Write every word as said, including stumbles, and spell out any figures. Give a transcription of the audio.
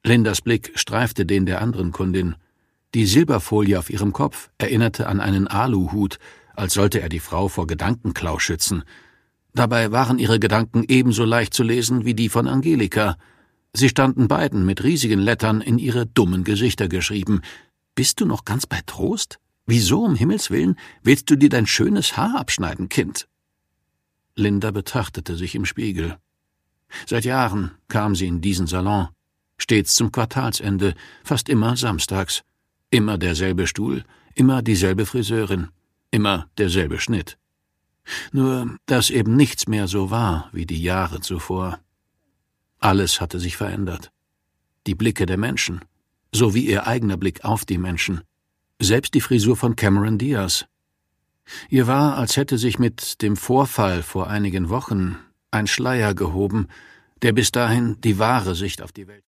Lindas Blick streifte den der anderen Kundin. Die Silberfolie auf ihrem Kopf erinnerte an einen Aluhut, als sollte er die Frau vor Gedankenklau schützen. Dabei waren ihre Gedanken ebenso leicht zu lesen wie die von Angelika. Sie standen beiden mit riesigen Lettern in ihre dummen Gesichter geschrieben. »Bist du noch ganz bei Trost? Wieso, um Himmels Willen, willst du dir dein schönes Haar abschneiden, Kind?« Linda betrachtete sich im Spiegel. Seit Jahren kam sie in diesen Salon, stets zum Quartalsende, fast immer samstags. Immer derselbe Stuhl, immer dieselbe Friseurin, immer derselbe Schnitt. Nur, dass eben nichts mehr so war wie die Jahre zuvor. Alles hatte sich verändert. Die Blicke der Menschen, sowie ihr eigener Blick auf die Menschen. Selbst die Frisur von Cameron Diaz. Ihr war, als hätte sich mit dem Vorfall vor einigen Wochen ein Schleier gehoben, der bis dahin die wahre Sicht auf die Welt